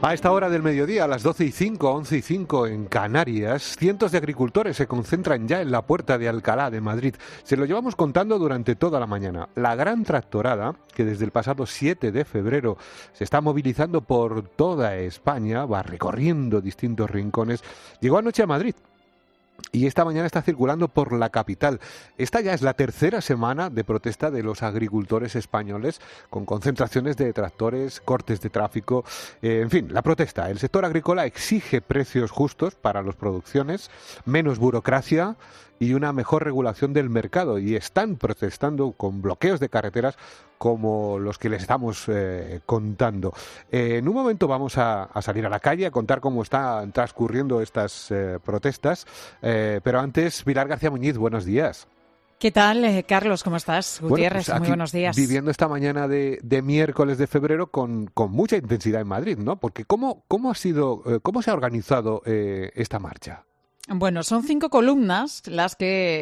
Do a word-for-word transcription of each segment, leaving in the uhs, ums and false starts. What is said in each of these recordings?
A esta hora del mediodía, a las doce y cinco, once y cinco en Canarias, cientos de agricultores se concentran ya en la Puerta de Alcalá de Madrid. Se lo llevamos contando durante toda la mañana. La gran tractorada, que desde el pasado siete de febrero se está movilizando por toda España, va recorriendo distintos rincones, llegó anoche a Madrid. Y esta mañana está circulando por la capital. Esta ya es la tercera semana de protesta de los agricultores españoles, con concentraciones de tractores, cortes de tráfico, eh, en fin, la protesta. El sector agrícola exige precios justos para las producciones, menos burocracia y una mejor regulación del mercado. Y están protestando con bloqueos de carreteras como los que les estamos eh, contando. Eh, en un momento vamos a, a salir a la calle a contar cómo están transcurriendo estas eh, protestas, eh, pero antes, Pilar García Muñiz, buenos días. ¿Qué tal, eh, Carlos? ¿Cómo estás? Gutiérrez, bueno, pues muy buenos días. Viviendo esta mañana de, de miércoles de febrero con, con mucha intensidad en Madrid, ¿no? Porque ¿cómo, cómo ha sido, eh, cómo se ha organizado eh, esta marcha? Bueno, son cinco columnas las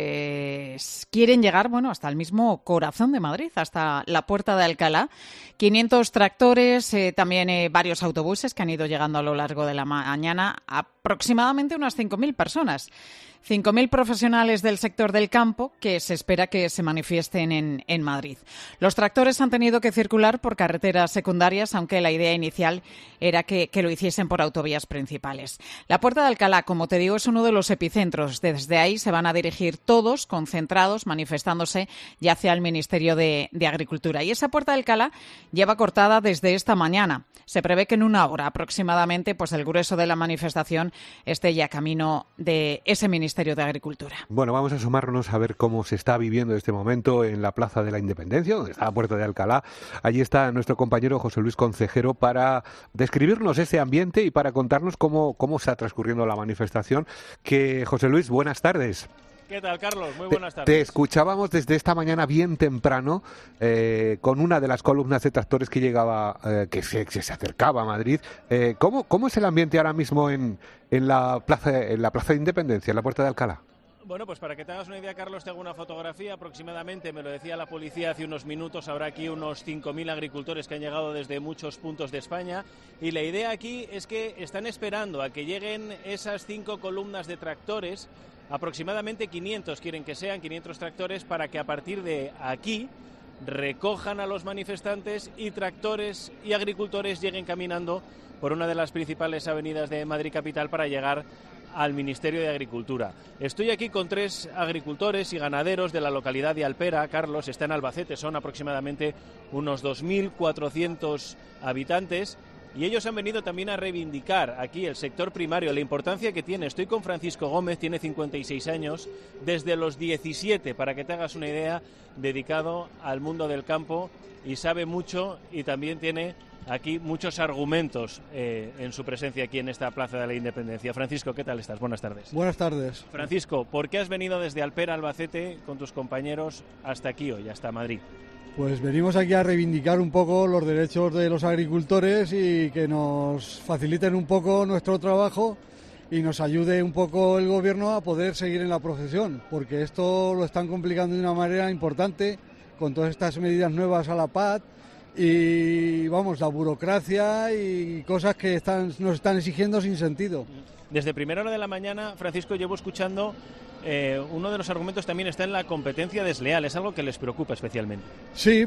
que quieren llegar, bueno, hasta el mismo corazón de Madrid, hasta la Puerta de Alcalá. quinientos tractores, eh, también eh, varios autobuses que han ido llegando a lo largo de la mañana, aproximadamente unas cinco mil personas. cinco mil profesionales del sector del campo que se espera que se manifiesten en, en Madrid. Los tractores han tenido que circular por carreteras secundarias, aunque la idea inicial era que, que lo hiciesen por autovías principales. La Puerta de Alcalá, como te digo, es uno de los epicentros. Desde ahí se van a dirigir todos concentrados, manifestándose ya hacia el Ministerio de, de Agricultura. Y esa Puerta de Alcalá lleva cortada desde esta mañana. Se prevé que en una hora aproximadamente, pues el grueso de la manifestación esté ya camino de ese Ministerio de Agricultura. Bueno, vamos a asomarnos a ver cómo se está viviendo este momento en la Plaza de la Independencia, donde está la Puerta de Alcalá. Allí está nuestro compañero José Luis Concejero para describirnos ese ambiente y para contarnos cómo, cómo está transcurriendo la manifestación. Que José Luis, buenas tardes. ¿Qué tal, Carlos? Muy buenas tardes. Te, te escuchábamos desde esta mañana bien temprano eh, con una de las columnas de tractores que llegaba, eh, que, se, que se acercaba a Madrid. Eh, ¿cómo, ¿Cómo es el ambiente ahora mismo en, en, la plaza, en la Plaza de Independencia, en la Puerta de Alcalá? Bueno, pues para que te hagas una idea, Carlos, te hago una fotografía. Aproximadamente, me lo decía la policía hace unos minutos, habrá aquí unos cinco mil agricultores que han llegado desde muchos puntos de España. Y la idea aquí es que están esperando a que lleguen esas cinco columnas de tractores. Aproximadamente quinientos quieren que sean, quinientos tractores, para que a partir de aquí recojan a los manifestantes y tractores y agricultores lleguen caminando por una de las principales avenidas de Madrid capital para llegar al Ministerio de Agricultura. Estoy aquí con tres agricultores y ganaderos de la localidad de Alpera. Carlos, está en Albacete, son aproximadamente unos dos mil cuatrocientos habitantes. Y ellos han venido también a reivindicar aquí el sector primario, la importancia que tiene. Estoy con Francisco Gómez, tiene cincuenta y seis años, desde los diecisiete, para que te hagas una idea, dedicado al mundo del campo y sabe mucho y también tiene aquí muchos argumentos eh, en su presencia aquí en esta Plaza de la Independencia. Francisco, ¿qué tal estás? Buenas tardes. Buenas tardes. Francisco, ¿por qué has venido desde Alpera, Albacete, con tus compañeros hasta aquí hoy, hasta Madrid? Pues venimos aquí a reivindicar un poco los derechos de los agricultores y que nos faciliten un poco nuestro trabajo y nos ayude un poco el gobierno a poder seguir en la profesión, porque esto lo están complicando de una manera importante con todas estas medidas nuevas a la P A C y, vamos, la burocracia y cosas que están, nos están exigiendo sin sentido. Desde primera hora de la mañana, Francisco, llevo escuchando... Eh, uno de los argumentos también está en la competencia desleal, es algo que les preocupa especialmente. Sí,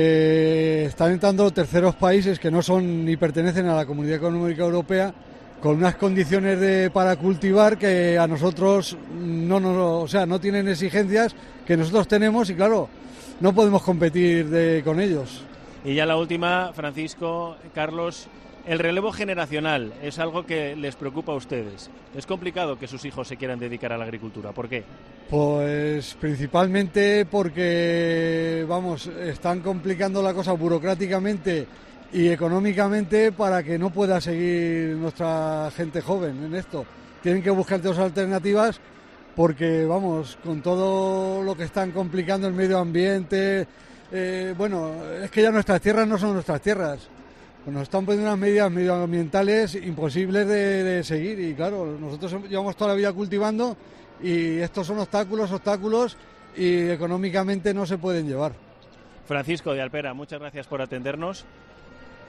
porque están entrando terceros países que no son ni pertenecen a la Comunidad Económica Europea con unas condiciones de, para cultivar que a nosotros no, no, o sea, no tienen exigencias que nosotros tenemos y claro, no podemos competir de, con ellos. Y ya la última, Francisco, Carlos... El relevo generacional es algo que les preocupa a ustedes. Es complicado que sus hijos se quieran dedicar a la agricultura. ¿Por qué? Pues principalmente porque, vamos, están complicando la cosa burocráticamente y económicamente para que no pueda seguir nuestra gente joven en esto. Tienen que buscar otras alternativas porque, vamos, con todo lo que están complicando el medio ambiente, eh, bueno, es que ya nuestras tierras no son nuestras tierras. Nos están poniendo unas medidas medioambientales imposibles de, de seguir y claro, nosotros llevamos toda la vida cultivando y estos son obstáculos, obstáculos y económicamente no se pueden llevar. Francisco de Alpera, muchas gracias por atendernos.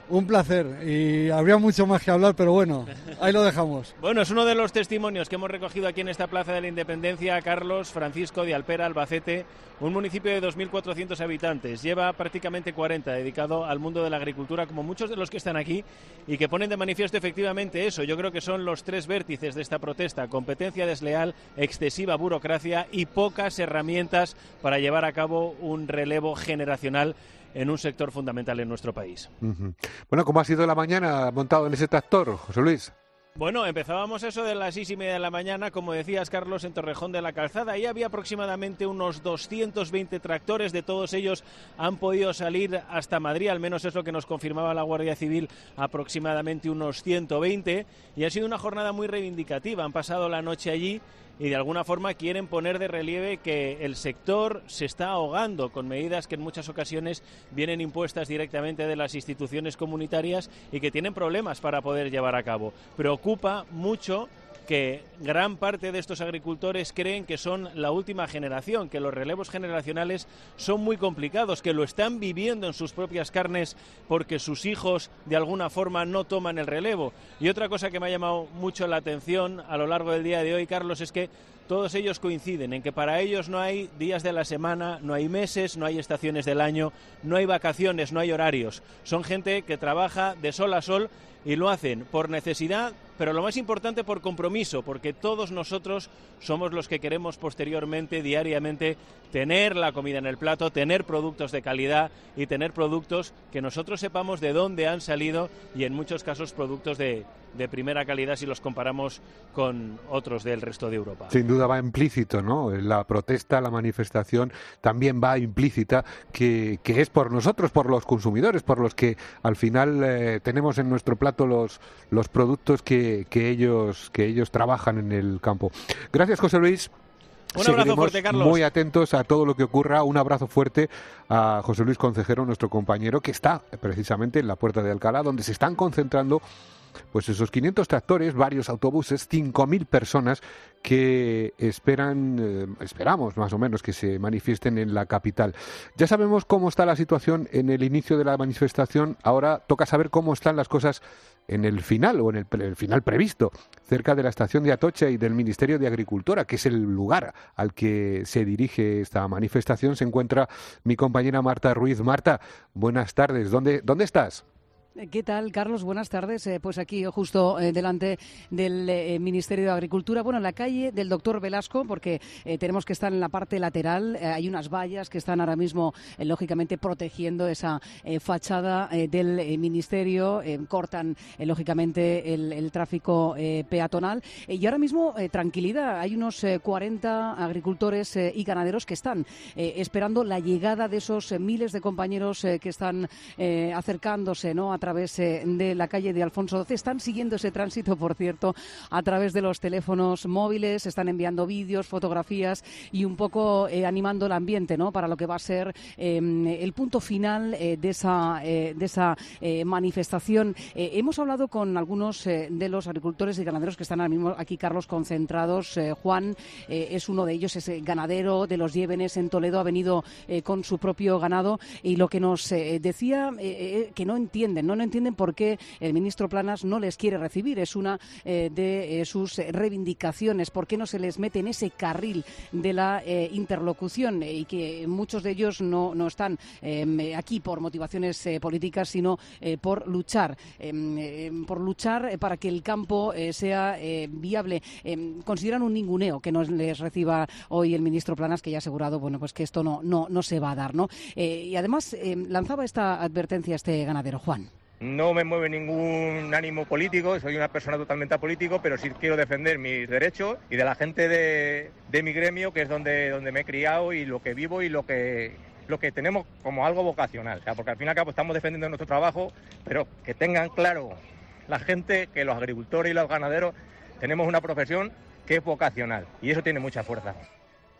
Un placer, y habría mucho más que hablar, pero bueno, ahí lo dejamos. Bueno, es uno de los testimonios que hemos recogido aquí en esta Plaza de la Independencia. Carlos Francisco de Alpera, Albacete, un municipio de dos mil cuatrocientos habitantes. Lleva prácticamente cuarenta dedicado al mundo de la agricultura, como muchos de los que están aquí, y que ponen de manifiesto efectivamente eso. Yo creo que son los tres vértices de esta protesta: competencia desleal, excesiva burocracia y pocas herramientas para llevar a cabo un relevo generacional en un sector fundamental en nuestro país. Uh-huh. Bueno, ¿cómo ha sido la mañana montado en ese tractor, José Luis? Bueno, empezábamos eso de las seis y media de la mañana, como decías, Carlos, en Torrejón de la Calzada. Ahí había aproximadamente unos doscientos veinte tractores. De todos ellos han podido salir hasta Madrid, al menos es lo que nos confirmaba la Guardia Civil, aproximadamente unos ciento veinte. Y ha sido una jornada muy reivindicativa. Han pasado la noche allí y de alguna forma quieren poner de relieve que el sector se está ahogando con medidas que en muchas ocasiones vienen impuestas directamente de las instituciones comunitarias y que tienen problemas para poder llevar a cabo. Preocupa mucho que gran parte de estos agricultores creen que son la última generación, que los relevos generacionales son muy complicados, que lo están viviendo en sus propias carnes porque sus hijos de alguna forma no toman el relevo. Y otra cosa que me ha llamado mucho la atención a lo largo del día de hoy, Carlos, es que todos ellos coinciden en que para ellos no hay días de la semana, no hay meses, no hay estaciones del año, no hay vacaciones, no hay horarios. Son gente que trabaja de sol a sol y lo hacen por necesidad, pero lo más importante por compromiso, porque todos nosotros somos los que queremos posteriormente, diariamente, tener la comida en el plato, tener productos de calidad y tener productos que nosotros sepamos de dónde han salido y en muchos casos productos de, de primera calidad si los comparamos con otros del resto de Europa. Sin duda va implícito, ¿no? La protesta, la manifestación también va implícita que, que es por nosotros, por los consumidores, por los que al final eh, tenemos en nuestro plato los, los productos que, que, ellos, que ellos trabajan en el campo. Gracias, José Luis. Un abrazo fuerte, Carlos. Muy atentos a todo lo que ocurra. Un abrazo fuerte a José Luis Concejero, nuestro compañero, que está precisamente en la Puerta de Alcalá, donde se están concentrando pues esos quinientos tractores, varios autobuses, cinco mil personas que esperan, eh, esperamos más o menos que se manifiesten en la capital. Ya sabemos cómo está la situación en el inicio de la manifestación, ahora toca saber cómo están las cosas en el final o en el, pre- el final previsto, cerca de la estación de Atocha y del Ministerio de Agricultura, que es el lugar al que se dirige esta manifestación. Se encuentra mi compañera Marta Ruiz. Marta, buenas tardes. ¿Dónde, dónde estás? ¿Qué tal, Carlos? Buenas tardes. Eh, pues aquí, justo eh, delante del eh, Ministerio de Agricultura, bueno, en la calle del doctor Velasco, porque eh, tenemos que estar en la parte lateral. Eh, hay unas vallas que están ahora mismo, eh, lógicamente, protegiendo esa eh, fachada eh, del eh, Ministerio. Eh, cortan, eh, lógicamente, el, el tráfico eh, peatonal. Eh, y ahora mismo, eh, tranquilidad. Hay unos eh, cuarenta agricultores eh, y ganaderos que están eh, esperando la llegada de esos eh, miles de compañeros eh, que están eh, acercándose, ¿no?, a través eh, de la calle de Alfonso doce. Están siguiendo ese tránsito, por cierto, a través de los teléfonos móviles, están enviando vídeos, fotografías y un poco eh, animando el ambiente, ¿no?, para lo que va a ser eh, el punto final eh, de esa, eh, de esa eh, manifestación. Eh, hemos hablado con algunos eh, de los agricultores y ganaderos que están ahora mismo aquí, Carlos, concentrados. Eh, Juan eh, es uno de ellos, es eh, ganadero de los Llévenes en Toledo, ha venido eh, con su propio ganado y lo que nos eh, decía eh, eh, que no entienden, no, no entienden por qué el ministro Planas no les quiere recibir. Es una eh, de eh, sus reivindicaciones. ¿Por qué no se les mete en ese carril de la eh, interlocución? Eh, y que muchos de ellos no, no están eh, aquí por motivaciones eh, políticas, sino eh, por luchar, eh, eh, por luchar para que el campo eh, sea eh, viable. Eh, consideran un ninguneo que no les reciba hoy el ministro Planas, que ya ha asegurado, bueno, pues que esto no, no, no se va a dar, ¿no? Eh, y además eh, lanzaba esta advertencia a este ganadero, Juan. No me mueve ningún ánimo político, soy una persona totalmente apolítico, pero sí quiero defender mis derechos y de la gente de, de mi gremio, que es donde, donde me he criado y lo que vivo y lo que, lo que tenemos como algo vocacional. O sea, porque al fin y al cabo estamos defendiendo nuestro trabajo, pero que tengan claro la gente que los agricultores y los ganaderos tenemos una profesión que es vocacional y eso tiene mucha fuerza.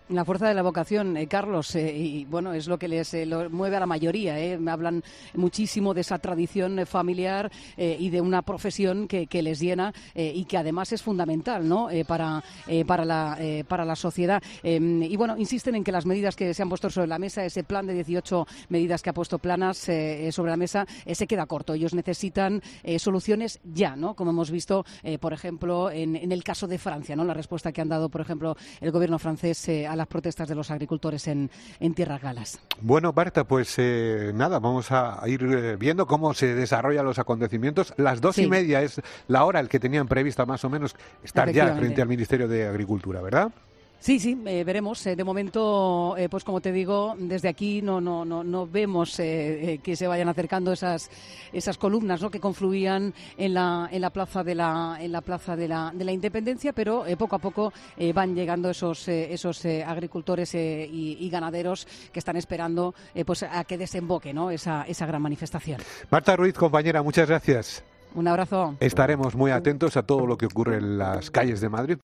La fuerza de la vocación, eh, Carlos, eh, y bueno, es lo que les eh, lo mueve a la mayoría. Eh. Hablan muchísimo de esa tradición familiar eh, y de una profesión que, que les llena eh, y que además es fundamental, ¿no? Eh, para, eh, para, la, eh, para la sociedad. Eh, y bueno, insisten en que las medidas que se han puesto sobre la mesa, ese plan de dieciocho medidas que ha puesto Planas eh, sobre la mesa, eh, se queda corto. Ellos necesitan eh, soluciones ya, ¿no? Como hemos visto, eh, por ejemplo, en, en el caso de Francia, ¿no? La respuesta que han dado, por ejemplo, el gobierno francés eh, a las protestas de los agricultores en, en tierras galas. Bueno, Marta, pues eh, nada, vamos a ir eh, viendo cómo se desarrollan los acontecimientos. Las dos sí. y media es la hora el que tenían prevista más o menos estar ya frente al Ministerio de Agricultura, ¿verdad? Sí, sí, eh, veremos. Eh, de momento, eh, pues como te digo, desde aquí no no no, no vemos eh, eh, que se vayan acercando esas esas columnas, ¿no? Que confluían en la en la plaza de la en la plaza de la de la Independencia, pero eh, poco a poco eh, van llegando esos eh, esos eh, agricultores eh, y, y ganaderos que están esperando eh, pues a que desemboque, ¿no? Esa esa gran manifestación. Marta Ruiz, compañera, muchas gracias. Un abrazo. Estaremos muy atentos a todo lo que ocurre en las calles de Madrid.